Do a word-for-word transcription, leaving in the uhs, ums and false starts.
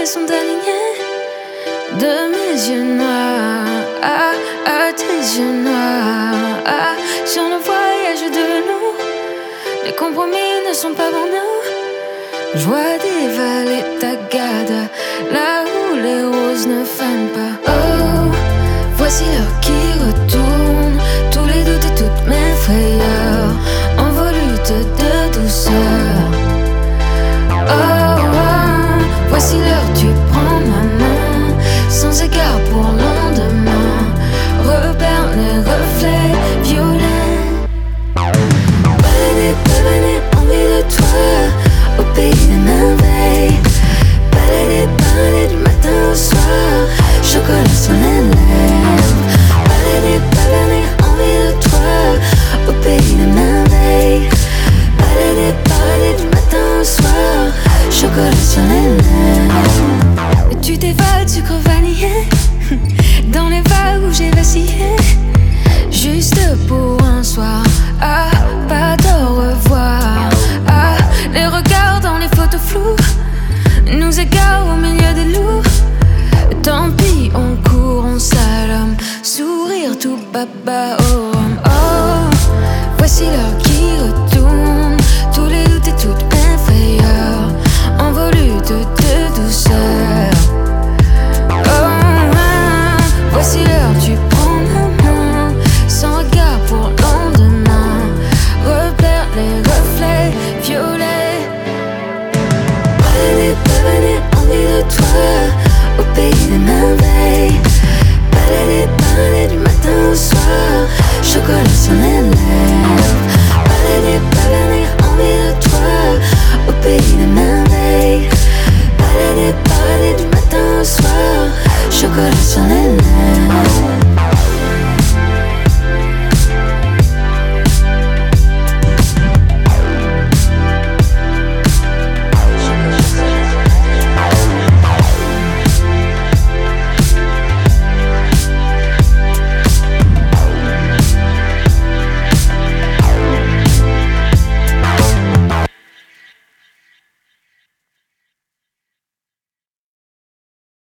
sont alignés de mes yeux noirs à, à tes yeux noirs à, sur le voyage de nous. Les compromis ne sont pas pour nous. Je vois des vallées tagada là où les roses ne fanent pas. Oh, voici l'heure qui retourne, tous les doutes et toutes mes frayeurs en volute de douceur. Oh, oh, voici l'heure, tu prends ma main, sans égard pour lendemain, repère les reflets violets. Balader, balader, envie de toi, au pays des merveilles. Balader, balader du matin au soir, chocolat sur les lèvres. Balader, balader, envie de toi, au pays des merveilles. Balader, balader du matin au soir, chocolat sur les lèvres. Et tu t'évades, sucre vanillé, dans les vagues où j'ai vacillé, juste pour un soir. Ah, pas d'au revoir. Ah, les regards dans les photos floues nous égarent au milieu des loups. Tant pis, on court, on slalom, sourire tout baba.